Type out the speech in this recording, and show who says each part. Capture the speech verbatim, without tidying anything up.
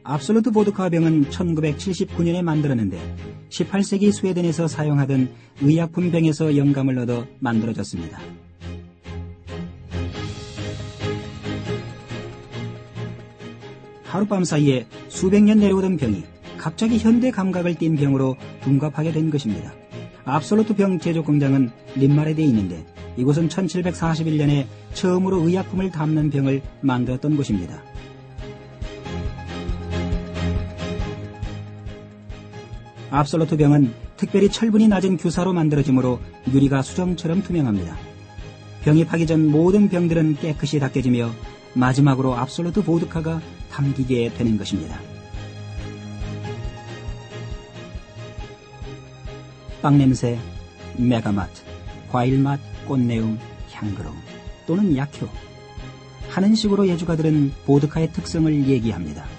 Speaker 1: 압솔루트 보드카 병은 천구백칠십구 년에 만들었는데 십팔 세기 스웨덴에서 사용하던 의약품 병에서 영감을 얻어 만들어졌습니다. 하룻밤 사이에 수백 년 내려오던 병이 갑자기 현대 감각을 띈 병으로 둔갑하게 된 것입니다. 압솔루트 병 제조 공장은 린마레드에 있는데 이곳은 천칠백사십일 년에 처음으로 의약품을 담는 병을 만들었던 곳입니다. 압솔루트 병은 특별히 철분이 낮은 규사로 만들어지므로 유리가 수정처럼 투명합니다. 병이 파기 전 모든 병들은 깨끗이 닦여지며 마지막으로 압솔루트 보드카가 담기게 되는 것입니다. 빵냄새, 메가맛, 과일맛, 꽃내음, 향그름 또는 약효 하는 식으로 예주가들은 보드카의 특성을 얘기합니다.